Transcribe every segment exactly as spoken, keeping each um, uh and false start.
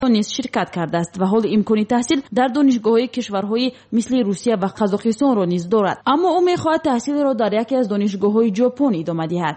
نیز شرکت کرده است و حال امکان تحصیل در دانشگاه‌های کشورهای مثل روسیه و قزاقستان را نیز دارد، اما او می‌خواهد تحصیل را در یکی از دانشگاه‌های ژاپن ادامه دهد.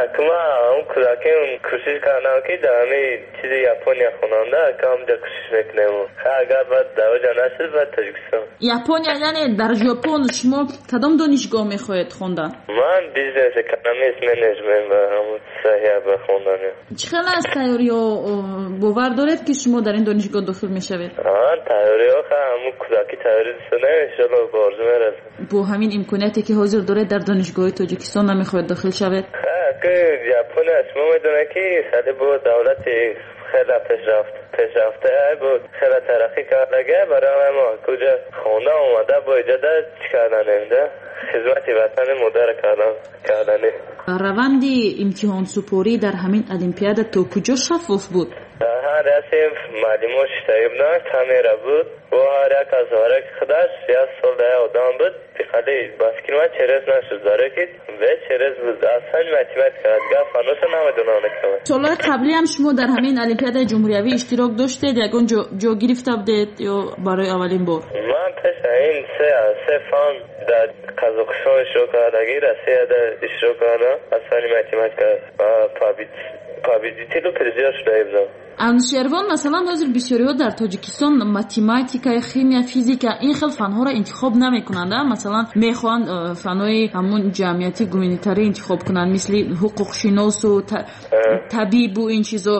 اون کودکان کوشش کردن که در همین چیز ژاپنیا خواننده کام در کوشش میکنم. اگر بعد دعوا نشد بعد تاجیکستان. ژاپنیا یعنی در ژاپن شما کدام دانشگاه می‌خواهید خواندن؟ من بیزنس اکونومیکس منیجمنت و همون صحیح بخوندن. چقدر از تئوری و باور دارید که شما در این دانشگاه داخل می‌شوید؟ آن تئوری ها همون کودکی تئوری دستونه ان شاء الله بارز میرسه. با همین امکاناتی که حاضر دارید در دانشگاه تاجیکستان نمی‌خواهید داخل شوید؟ که ژاپن اسم میدونه که خیلی بود دولت خیلی پیشرفت پیشرفته بود خیلی ترقی کرده برای ما کجا خونه اومده با اجازه چیکار نمیده خدمت وطن مادر کردن کردنه. روند امتحان سپاری در همین المپیاد تا کجا شفاف بود؟ هر رسم معلومات شتایب نه کامیرا بود و هر یک از هر یک خودش یا سال ده آدم بود خیلی بس که من چرز نشد داره که به چرز بود اصلا مطمئن کرد گفت فانوس نمیدونه نکنه. سال قبلی هم شما در همین المپیاد جمهوری اشتراک داشتید یکون جو, جو گرفته بودید یا برای اولین بار؟ من پیش این سه سه فان در قزاقستان اشتراک کردگی رسیه در اشتراک کردم اصلا مطمئن کرد و پابیت پابیتی رو پرزیار شده بودم. انوشیروان مثلا حاضر بسیاری ها در تاجیکستان ماتماتیکا، شیمی، فیزیکا این خیلی فنها را انتخاب نمیکنند، مثلا میخوان فنهای همون جمعیتی گومینیتاری انتخاب کنند مثل حقوق شناس و طبیب و این چیزا.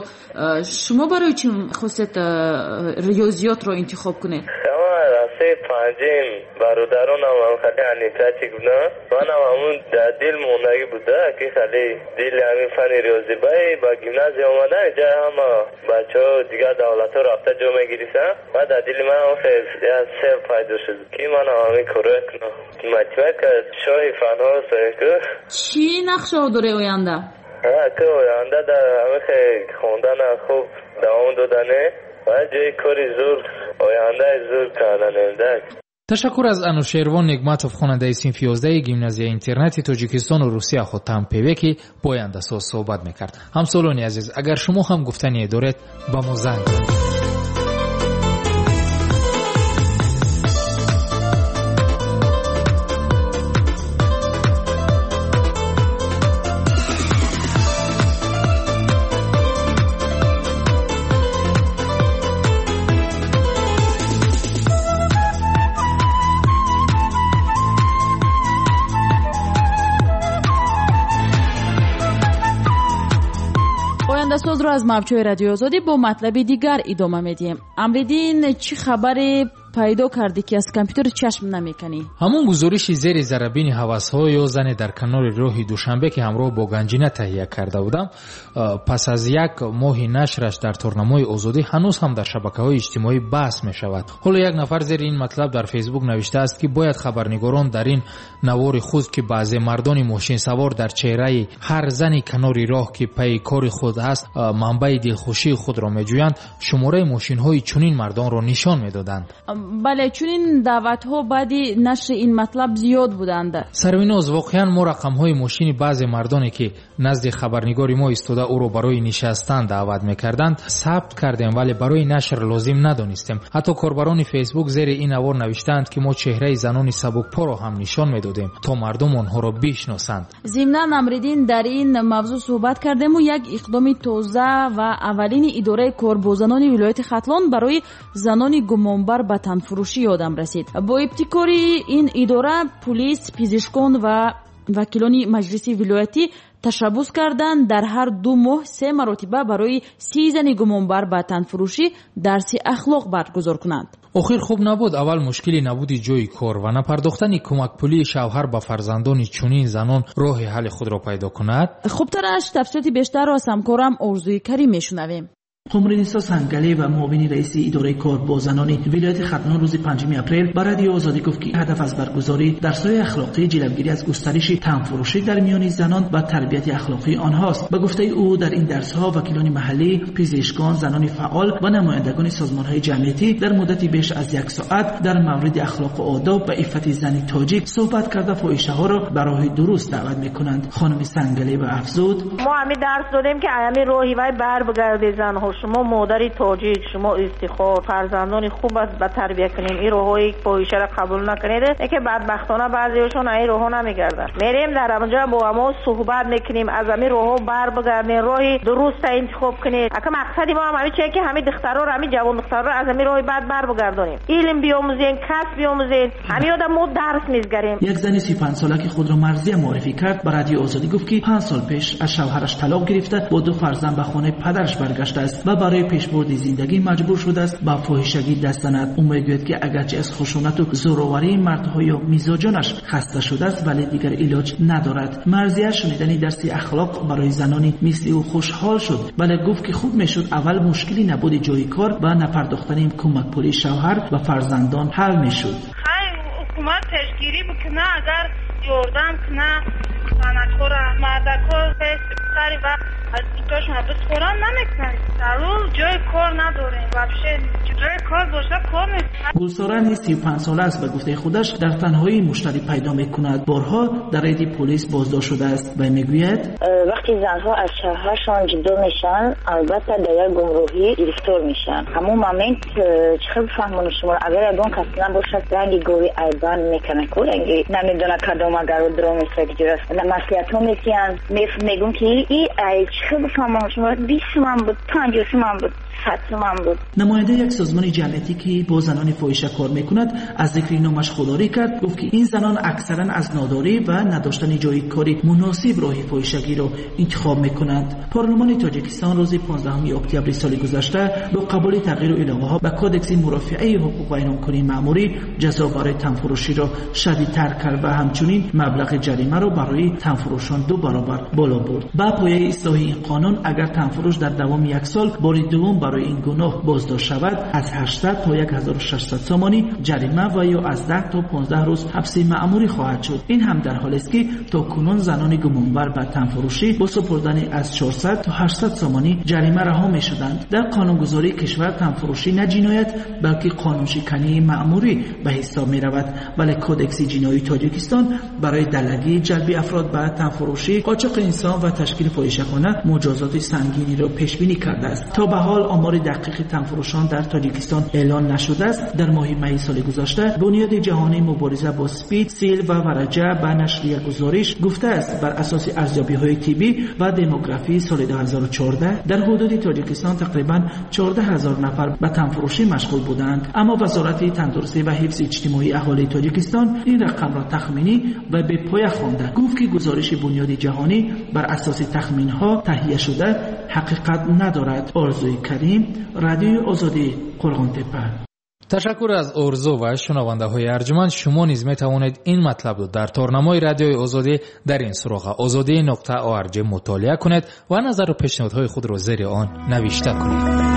شما برای چی خواستید ریاضیات را انتخاب کنید؟ راسته پنجم برادران هم خیلی انیتاتی بودن من هم همون در دل موندگی بوده که خیلی دل همین فن ریاضی بایی با گیمنازی آمدن اینجا هم بچه ها دیگر دولت ها رابطه جو میگیریسن و در دل من هم خیلی سه پیدا شد که من هم همین کاره کنم مطمئن که شاهی فن ها سایی که چی نقشه ها داره آینده؟ که آینده در همین خیلی خوندن خوب دوام دادنه و جای کاری زور آینده زور کردن. تشکر از انوشیروان نگماتوف خواننده صنف یازده گیمنازیای اینترنتی تاجیکستان و روسیه خود تمپیوه که با آینده ساز صحبت میکرد. همسالانی عزیز اگر شما هم گفتنی دارید با ما زنگ کنید. ساز رو از موجهای رادیو آزادی با مطلب دیگر ادامه میدیم. امریدین چی خبر پیدا کردی که از کامپیوتر چشم نمیکنی؟ همون گزارشی زیر ذره‌بین حواس‌ها یا زن در کنار راه دوشنبه که همراه با گنجینه تهیه کرده بودم پس از یک ماه نشرش در تورنمای آزادی هنوز هم در شبکه‌های اجتماعی بحث می‌شود. حالا یک نفر زیر این مطلب در فیسبوک نوشته است که باید خبرنگاران در این نوار خود که بعضی مردان ماشین سوار در چهره هر زنی کنار راه که پی کار خود است منبع دلخوشی خود را می‌جویند شماره ماشین‌های چنین مردان را نشان می‌دادند. بله چون این دعوت‌ها بعدی نشر این مطلب زیاد بودند. سرویناز واقعا ما رقم‌های ماشین بعضی مردانی که نزد خبرنگاری ما ایستاده او را برای نشستن دعوت می‌کردند ثبت کردیم ولی برای نشر لازم ندانستیم. حتی کاربران فیسبوک زیر این نوار نوشتند که ما چهره زنان سبک‌پا را هم نشان می‌دادیم تا مردم آنها را بشناسند. ضمناً امریدین در این موضوع صحبت کردیم و یک اقدام تازه و اولین اداره کار با زنان ولایت ختلان برای زنان گمانبر به فروشی یادم رسید. با ابتکار این اداره پلیس، پزشکان و وکیلان مجلس ولایتی تشبث کردند در هر دو ماه سه مرتبه برای سی زن گمانبر به تنفروشی درس اخلاق برگزار کنند. آخر خوب نبود اول مشکلی نبود جای کار و نپرداختن کمک پولی شوهر به فرزندان چنین زنان راه حل خود را پیدا کند. خوب ترش تفصیلات بیشتر را از همکارم آرزوی کریم میشنویم. قمرنیسا سنگلی و معاون رئیس اداره کار با زنان ولایت ختلان روز پنجم اپریل با رادیو آزادی گفت که هدف از برگزاری درس‌های اخلاقی جلوگیری از گسترش تنفروشی در میان زنان و تربیت اخلاقی آنهاست. به گفته او در این درس‌ها وکیلان محلی، پزشکان، زنان فعال و نمایندگان سازمان‌های جمعیتی در مدتی بیش از یک ساعت در مورد اخلاق و آداب و عفت زن تاجیک صحبت کرده فاحشه‌ها را به راه درست دعوت می‌کنند. خانم سنگلی و افزود: ما همین درس دادیم که همین راهی وای بر بگرده زن‌ها شما مادری تاجیک، شما افتخار فرزندان خوب است به تربیت کنیم، این راههای فاحشه را قبول نکنید. که بدبختانه بعضیشون این راه نمیگردن. میریم در اونجا با ما صحبت میکنیم، از همین راه بر بگردین، راهی درست انتخاب کنید. اگه مقصدی ما هم همین چیه که همین دخترها رو، همین جوان دخترها رو از همین راه بد بر بگردونیم، علم بیاموزین، کسب بیاموزین، همین آدم ما درس میگیریم. یک زن سی و پنج ساله که خود را مرزیه معرفی کرد به رادیو آزادی گفت که پنج سال پیش از شوهرش طلاق گرفته، با دو فرزند به خانه پدرش برگشته است و برای پیشبرد زندگی مجبور شده است به فاحشگی دست زند. او میگوید که اگرچه از خشونت و زورآوری مردها یا میزاجانش خسته شده است ولی دیگر علاج ندارد. مرزیه شنیدن درسی اخلاق برای زنانی مثل او خوشحال شد، ولی گفت که خوب میشد اول مشکلی نبود جای کار و نپرداختن کمک پولی شوهر و فرزندان حل میشد. حکومت تشگیری بکنه، اگر یاردم کنه صنعت‌ها را، مردک‌ها سری و از اینجاشون بسپران نمیکنن. در اون جای کار نداریم، وابشه جای کار باشه کار میکنن. گلسارن سی و پنج ساله است و گفته خودش در تنهایی مشتری پیدا میکند. بارها در رید پلیس بازداشت شده است و میگوید وقتی زنها از شوهرشان جدا میشن البته در گمراهی گرفتار میشن. همون مومنت چه بفهمون شما اگر اون کس نباشد رنگی گوی ایبان میکنه که رنگی نمیدونه کدام اگر رو درام است که است مسئولیت ها میسیان میگم که این چه بفهمون شما بیست من بود پنجاه من بود صد من بود. نماینده یک سازمان جمعیتی که با زنان فاحشه کار میکند از ذکر نامش خودداری کرد. گفت که این زنان اکثرا از ناداری و نداشتن جای کاری مناسب راه فاحشگی را انتخاب میکنند. پارلمان تاجیکستان روز پانزدهم اکتبر سال گذشته با قبول تغییر العاقه ها به کدکس مرافعه حقوق بین‌المللی مأموری جزا برای تنفروشی را شدیدتر کرد و همچنین مبلغ جریمه را برای تنفروشان دو برابر بالا برد. با پایه اصلاح این قانون اگر تنفروش در دوام یک سال بار دوم برای این گناه بازداشت شود از هشتصد تا هزار و ششصد تومانی جریمه و یا از ده تا پانزده روز حبس مأموری خواهد شد. این هم در حالی است که تا کنون زنان گمانبر به تنفروشی با سپردن از چهارصد تا هشتصد تومانی جریمه رها می شدند. در قانونگذاری کشور تنفروشی نه جنایت بلکه قانون شکنی مأموری به حساب می رود، ولی کدکس جنایی تاجیکستان برای دلگی جلب افراد به تنفروشی، قاچاق انسان و تشکیل فاحشه‌خانه مجازات سنگینی را پیش بینی کرده است. تا به حال آمار دقیق تنفروشان در تاجیکستان اعلان نشده است. در ماه می سال گذشته بنیاد جهانی مبارزه با اسپید، سیل و ورجه به نشر یک گزارش گفته است بر اساس ارزیابی‌های طبی و دموگرافی سال دو هزار و چهارده در حدود تاجیکستان تقریباً چهارده هزار نفر به تنفروشی مشغول بودند، اما وزارت تندرستی و حفظ اجتماعی اهالی تاجیکستان این رقم را تخمینی و به پایه خوانده. گفت که گزارش بنیاد جهانی بر اساس تخمین‌ها تهیه شده حقیقت ندارد. آرزوی کریم، رادیو آزادی، قرغان‌تپه. تشکر از ارزو و شنونده های ارجمند. شما نیز می توانید این مطلب رو در تارنمای رادیوی آزادی در این سراغ آزادی نقطه او ار جی مطالعه کنید و نظر و پیشنهادهای خود را زیر آن نوشته کنید.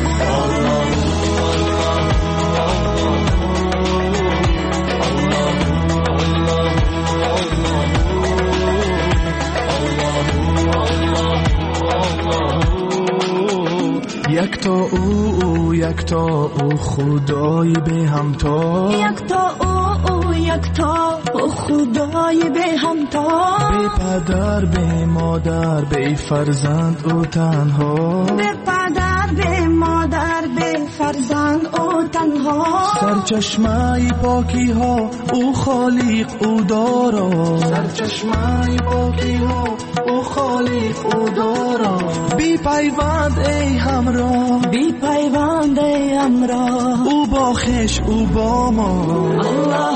یک تا او یک تا او خدای به همتا، یک تا او یک تا او خدای به همتا، به پدر به مادر به فرزند او تنها، به پدر به مادر به فرزند او تنها، سرچشمه پاکی ها او خالق او دارا، سرچشمه پاکی ها او خالق او دارا، بی پیوند ای همراه، بی پیوند ای همراه، او با خش او با ما. الله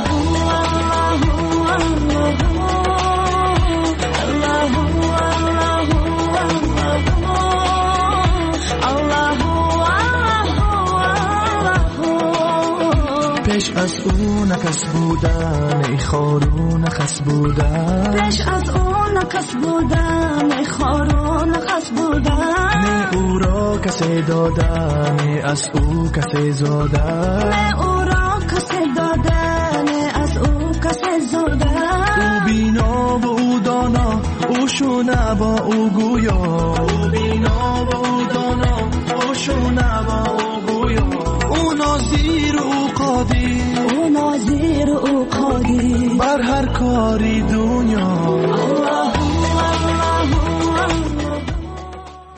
پیش از او نکس بودن ای خارو نخس بودن، پیش از او نکس بودن ای خارو نخس بودن، نه او را کسی دادن نه از او کسی زادن، نه او را کسی دادن نه از او کسی زادن، او بینا و او دانا او شونه با او گویا، او بینا و او دانا او شونه با او گویا، او ناظر او قادر، او ناظر او قادر بر هر کاری دنیا.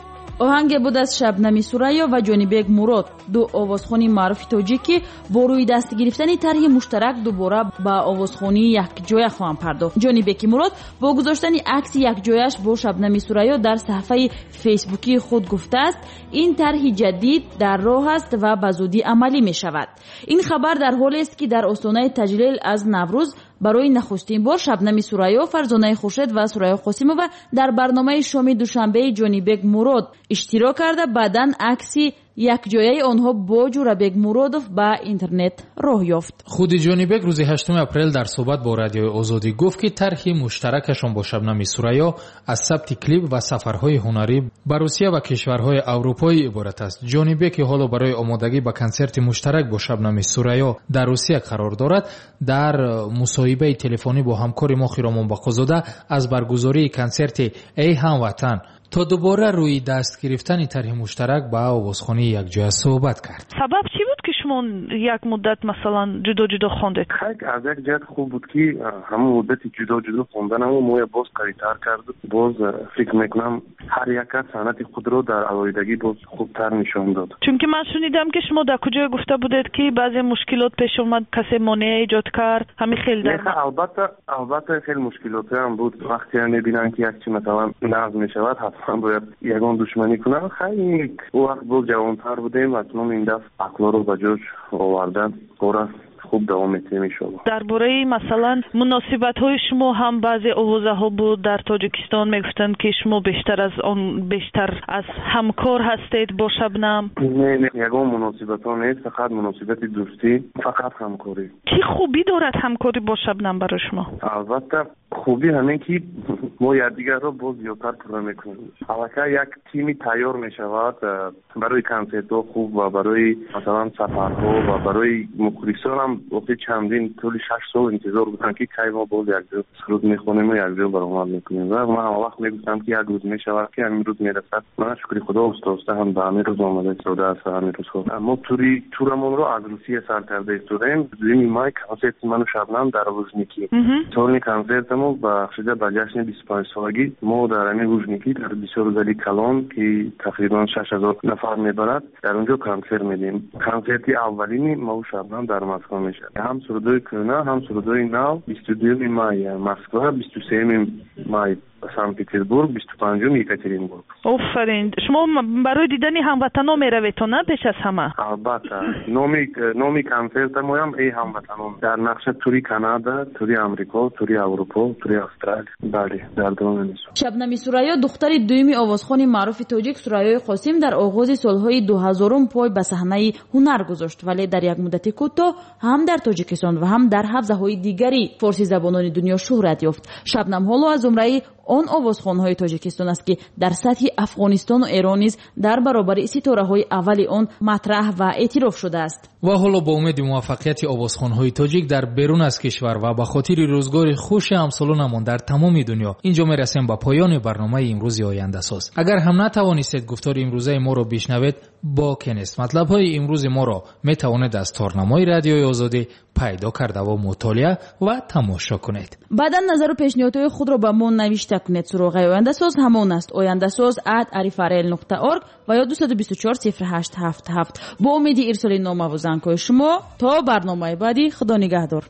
оҳанге буд аз Шабнами Сурайё ва Ҷонибек Мурод, ду овозхони маъруфи тоҷик ки бо рӯйдаст гирифтани тарҳи муштарак дубора ба овозхонии якҷоя хоҳанд пардохт. Ҷонибеки Мурод бо гузоштани акси якҷояш бо Шабнами Сурайё дар саҳифаи фейсбукии худ гуфтааст, ин тарҳи ҷадид дар роҳ аст ва ба зудӣ амалӣ мешавад. ин хабар дар ҳолест ки дар остонаи таҷлил аз Наврӯз барои нахустин бор Шабнами Сурайё, Фарзонаи Хуршед ва Сурайё Қосимова дар барномаи шоми душанбеи Ҷонибек Мурод иштирок карда, баъдан акси якҷояи онҳо бо Ҷурабек Муродов ба интернет роҳ ёфт. худи Ҷонибек рӯзи ҳаштуми апрел дар суҳбат бо Радиои Озодӣ гуфт, ки тарҳи муштаракашон бо Шабнами Сурайё аз сабти клип ва сафарҳои ҳунарӣ ба Русия ва кишварҳои аврупоӣ иборат аст. Ҷонибек ки ҳоло барои омодагӣ ба консерти муштарак бо Шабнами Сурайё дар Русия қарор дорад, дар мусоҳибаи телефонӣ бо ҳамкори мо Хиромон Бақозода аз баргузории консерти «Эй ҳамватан» то дубора рӯи даст гирифтани тарҳи муштарак ба овозхонии якҷоя суҳбат кард. Сабаб чӣ буд ки шумо як муддат масалан ҷудо ҷудо хондед? аз як ҷиҳат хуб буд ки ҳамон муддати ҷудо ҷудо хонданаму моя боз қавитар карду. Боз фикр мекунам ҳар як кас санъати худро дар алоҳидагӣ боз хубтар нишон дод. Чунки ман шунидам ки шумо дар куҷое гуфта будед ки баъзе мушкилот пеш омад, касе монеа эҷод кард, ҳамин хел дар албатта албатта хел мушкилотам буд. вақте мебинам ки як чи масалан нағз мешавад, ҳатман бояд ягон душманӣ кунам. хайли у вақт боз ҷавонтар будем, акнун ин дафъ ақлоро ба ҷош оварда кора хуб давом метавем иншоаллоҳ. дар бораи масалан муносибатҳои шумо ҳам баъзе овозаҳо буд дар Тоҷикистон мегуфтанд ки шумо бештар аз он бештар аз ҳамкор ҳастед бо Шабнам. не не ягон муносибатҳо нест, фақат муносибати дӯстӣ, фақат ҳамкорӣ. чӣ хубӣ дорад ҳамкорӣ бо Шабнам барои шумо? албатта хубӣ ҳамин ки мо якдигарро боз зиёдтар пурра мекунем. аллакай як тими тайёр мешавад барои консертҳо хуб ва барои масалан сафарҳо ва барои мухлисонам. وقتی چندین طولی شش سال انتظار بودم که کی ما باز یک جا سرود میخونیم و یک جا برآمد میکنیم و من هر وقت میگفتم که یک روز میشود که همین روز میرسد. من شکر خدا استاسته هم به همین روز آمده سوده است و همین روز خود اما توری تورمون رو از روسیه سر کرده استودیم. دویمی مای کنسرت من و شبنم در وزنیکی سالنی کنسرتمو با شده با جشن بیست و پنج سالگی ما در همین وزنیکی در بسیار زلی کلان که تقریبا شش هزار نفر میبرد در اونجا کنسرت میدیم. کنسرتی اولینی ما و شبنم در مسکو میشه. هم سرودای کرونا هم سرودای نو بیست و دوم مای مسکو، بیست و سوم مای سن پترزبورگ، بیست و پنجم یکاترینبورگ. آفرین. شما برای دیدن هموطنا میروید تو نه پیش از همه؟ البته. نامی نامی کنسرت ما هم ای هموطنان در نقش توری کانادا، توری آمریکا، توری اروپا، توری استرالیا. بله در دوران نیست. شبنمی سورایو دختر دومی آوازخوان معروف تاجیک سورایوی قاسم در آغاز سالهای دو هزارم پای به صحنه هنر گذاشت، ولی در یک مدت کوتاه هم در تاجیکستان و هم در حوزه‌های دیگری فارسی زبانان دنیا شهرت یافت. شبنم حالا از زمره آن آوازخوان‌های تاجیکستان است که در سطح افغانستان و ایران نیز در برابر ستاره‌های اولی آن مطرح و اعتراف شده است. و حالا با امید موفقیت آوازخوان‌های تاجیک در بیرون از کشور و به خاطر روزگار خوش همسالانمان در تمام دنیا، اینجا میرسیم به پایان برنامه امروز آینده ساز. اگر هم نتوانستید گفتار امروزه ما را بشنوید، با کنست مطلب‌های امروز ما را میتوانید از تارنمای رادیوی آزادی پیدا کرده و مطالعه و تماشا کنید. بعدا نظر و پیشنهادهای خود را به ما نوشته کنید. سراغ آینده ساز همان است: آینده ساز ات عریفرل نقطه ارگ و یا دو دو چهار صفر هشت هفت هفت. با امید ارسال نامه و زنگ‌های شما تا برنامه بعدی. خدا نگهدار.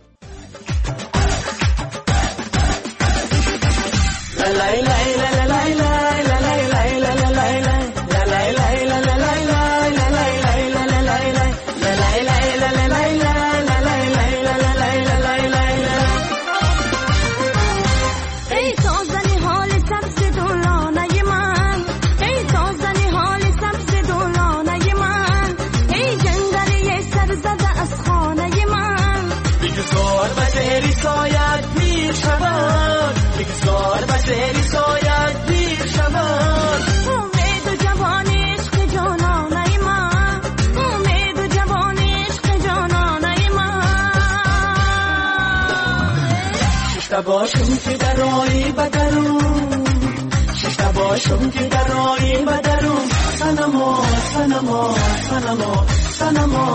باشم که در رایی بدرم ششتا باشم که در رایی بدرم سنما سنما سنما سنما